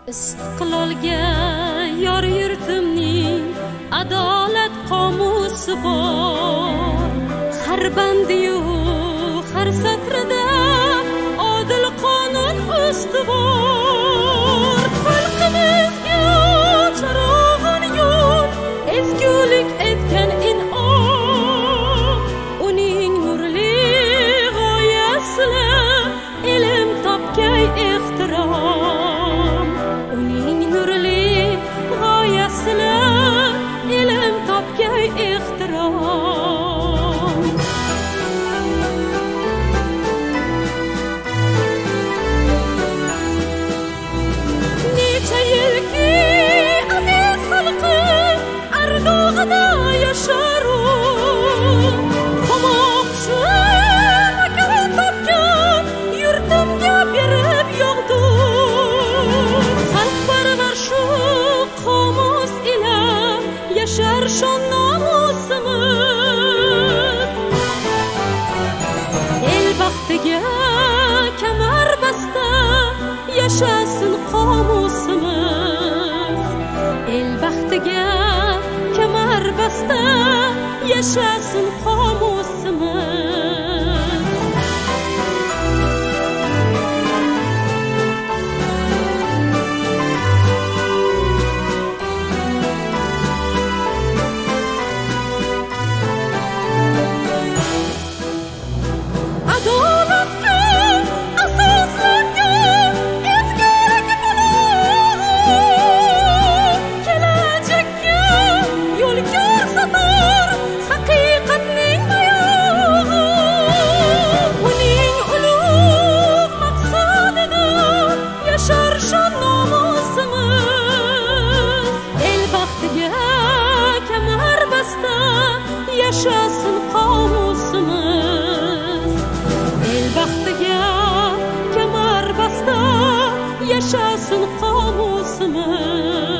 Istiqlolga yor yurtimning adolat qomusi bor. Har bandiyu har satrida odil qonun ustuvor. Xalqimizga charog'on yo'l, ezgulik etgan in'om. Uning nurli g'oyasini ilm topgay ehtirom. Uning nurli g'oyasini ilm topgay ehtirom. Necha yilki aziz xalqi ardog'ida yashar u. Qamoqchi makon topgan yurtimga berib yog'du. Xalqparvar shu qomus ila yashar shon nomusimiz. El baxtiga kamar basta yashasin qomusimiz. El baxtiga kamar basta yashasin qomusimiz. Adolatga asoslangan ezgulik bulug'i, kelajakka yo'l ko'rsatar haqiqatning oyog'i. Uning ulug' maqsadida yashar shon nomusimiz. El baxtiga kamar basta yashasin qomusimiz. El baxtiga kamar basta yashasin qomusimiz.